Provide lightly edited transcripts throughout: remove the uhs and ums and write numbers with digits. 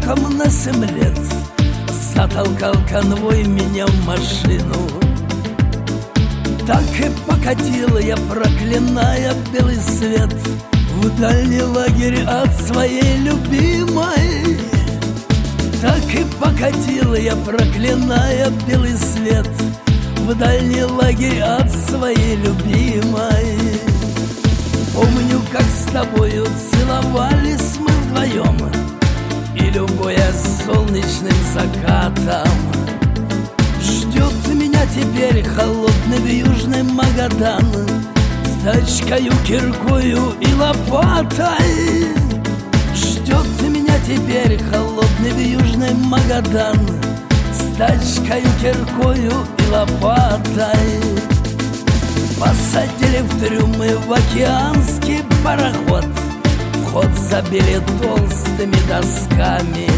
сроком на 7 лет затолкал конвой меня в машину. Так и покатил я, проклиная белый свет, в дальний лагерь от своей любимой. Так и покатил я, проклиная белый свет, в дальний лагерь от своей любимой. Помню, как с тобою целовались мы вдвоем, и любуя солнечным закатом. Ждет меня теперь холодный южный Магадан с тачкою, киркою и лопатой. Ждет меня теперь холодный южный Магадан с тачкою, киркою и лопатой. Посадили в трюмы в океанский пароход, вход забили толстыми досками.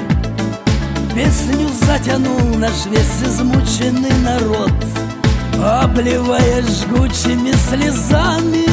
Песню затянул наш весь измученный народ, обливая жгучими слезами.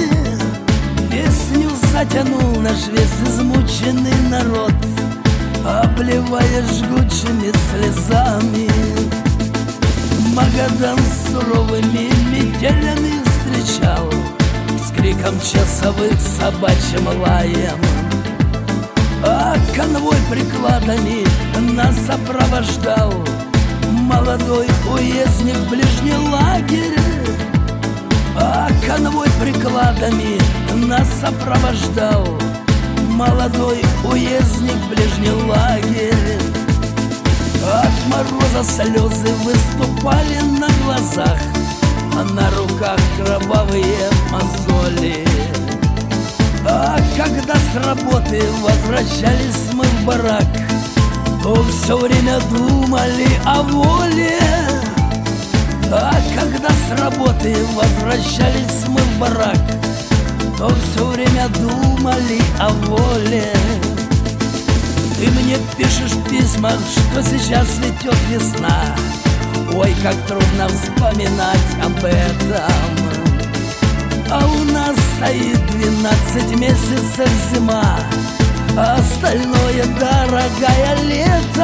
Песню затянул наш весь измученный народ, обливая жгучими слезами. Магадан с суровыми метелями встречал, с криком часовых, собачьим лаем. А конвой прикладами нас сопровождал молодой уездник в ближний лагерь. А конвой прикладами нас сопровождал молодой уездник в ближний лагерь. От мороза слезы выступали на глазах, а на руках кровавые мозоли. А когда с работы возвращались мы в барак, то все время думали о воле. А когда с работы возвращались мы в барак, то все время думали о воле. Ты мне пишешь в письмах, что сейчас цветет весна. Ой, как трудно вспоминать об этом. А у нас стоит 12 месяцев зима, а остальное дорогая лето.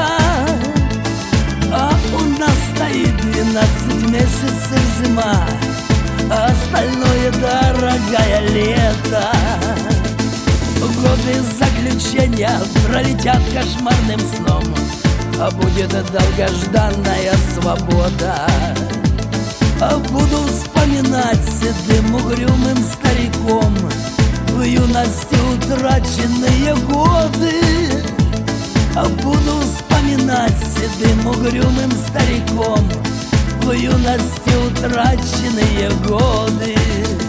А у нас стоит 12 месяцев зима, а остальное дорогая лето. Годы заключения пролетят кошмарным сном, а будет долгожданная свобода. А буду вспоминать седым угрюмым стариком в юности утраченные годы. А буду вспоминать седым угрюмым стариком в юности утраченные годы.